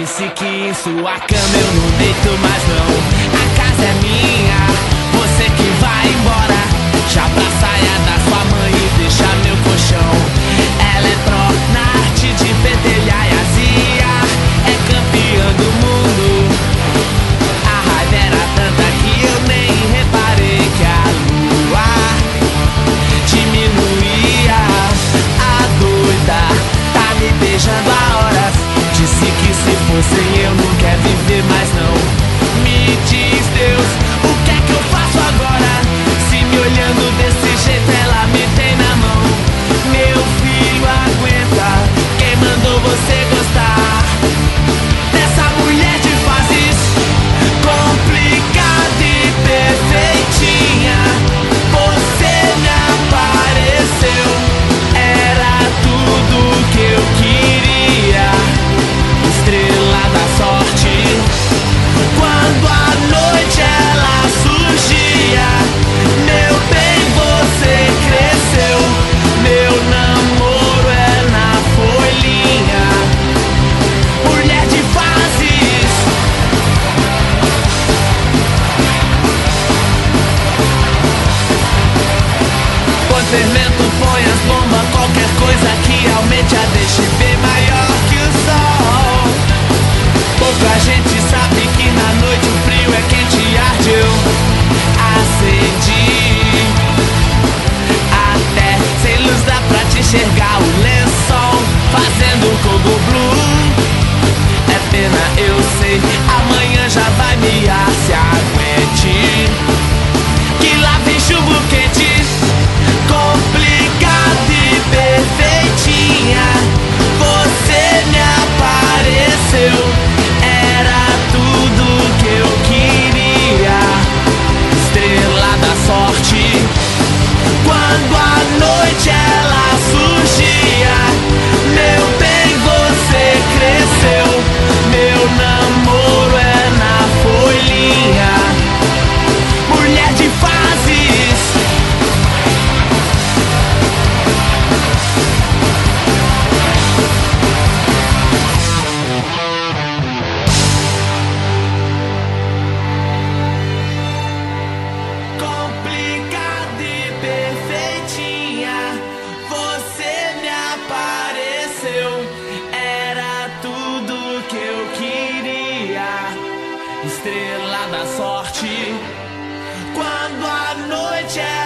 disse que em sua cama eu não deito mais não. A casa é minha, você que vai embora. Já pra saia da sua mãe e deixa meu colchão. Eletronarte de pentelhar e azia, é campeã do mundo. A raiva era tanta que eu nem reparei que a lua diminuía. A doida tá me beijando há horas. Disse que se fosse eu não quer viver mais não. Me diz Deus, o que é que eu faço agora? Se me olhando desse jeito ela me tem na mão. Meu filho aguenta, quem mandou você gostar dessa mulher de fases complicada e perfeitinha? Você me apareceu, era tudo que eu queria. Estrela da sorte, quando a noite ela surgia. Meu bem, você cresceu, meu namoro é na folhinha. Mulher de fases, põe fermento, põe as bombas, qualquer coisa que aumente a deixe bem maior que o sol. Pouca gente sabe que na noite o frio é quente e arde. Eu acendi, até sem luz dá pra te enxergar o lençol fazendo coco blue. É pena, eu sei, amanhã já vai miar, se aguente, que lá vem chumbo quente. Complicada e perfeitinha, você me apareceu, era tudo que eu queria. Estrela da sorte, quando a noite ela surgia. Meu bem, você cresceu, meu namoro é na folhinha. Mulher de fases, complicada e perfeitinha, você me apareceu, era tudo que eu queria. Estrela da sorte, quando a noite é